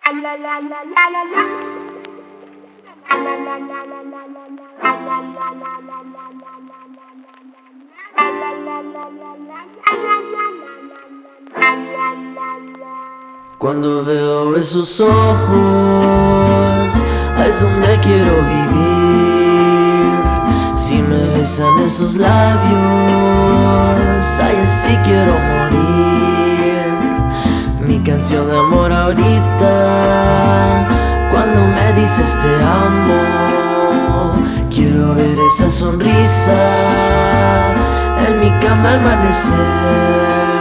Cuando veo esos ojos, ahí es donde quiero vivir. Si me besan esos labios, ahí así quiero morir. Mi canción de amor ahorita, cuando me dices te amo, quiero ver esa sonrisa en mi cama al amanecer.